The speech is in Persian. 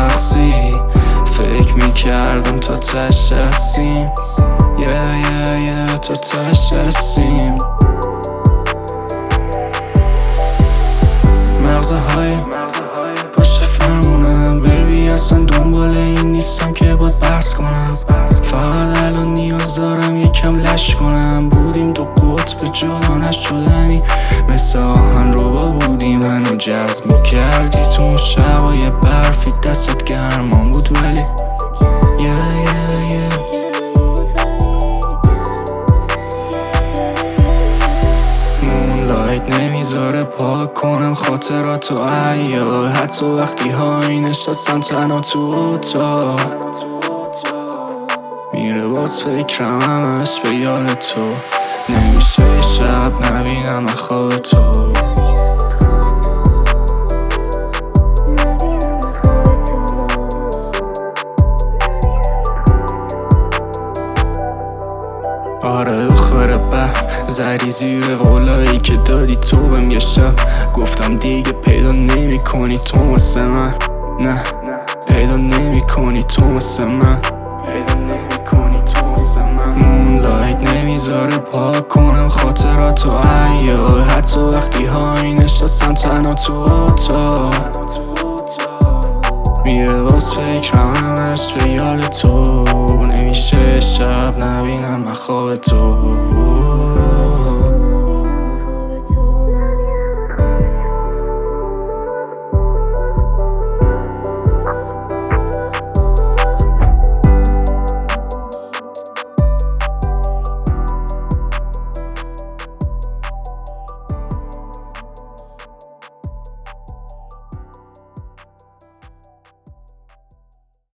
شخصی فکر میکردم تا تش هستیم تا تش هستیم. مغزه های پشت فرمونم بیبی، اصلا دنبال این نیستم که باید بحث کنم. فقط الان نیاز دارم یکم لش کنم. بودیم دو قطب جدا نشدنی، مثل آهن رو با بودیم منو جذب میکردی تو اون شبای برفی. دستت گرمان بود ولی مونلایت نمیذاره پاک کنم خاطراتو عیار، حتی وقتی های نشستم تنها تو اتاق. میره باز فکرم همش به یاد تو، نمیشه شب نبینم خواب تو. آره آخر زری زیر قولایی که دادی تو بهم یه شب. گفتم دیگه پیدا نمی کنی تو واسه من، نه پیدا نمی کنی تو واسه من. مونلایت نمیذاره پاک کنم خاطراتو عیار، حتی وقتی های نشستم تنها تو اتاق. میره باز فکرم همش به یاد تو، نمیشه شب نبینم خواب تو.